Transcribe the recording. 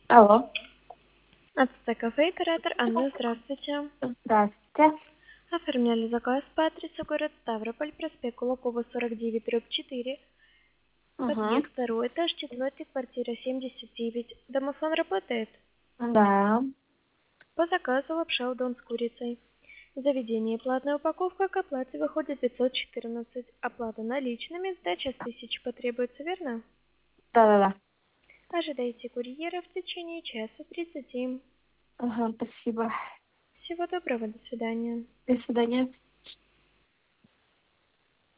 Алло, Ацтек кафе, оператор Анна, здравствуйте. здравствуйте. Оформляли заказ по адресу город Ставрополь, проспект Кулакова, 49/4, Угу. подъезд 2, этаж 4, квартира 79. Домофон работает? Да. По заказу лапша удон с курицей. Заведение платная упаковка, к оплате выходит 514. Оплата наличными, сдача с 1000 потребуется, верно? Да-да-да. Ожидайте курьера в течение часа 30. Ага, спасибо. Всего доброго, до свидания. До свидания.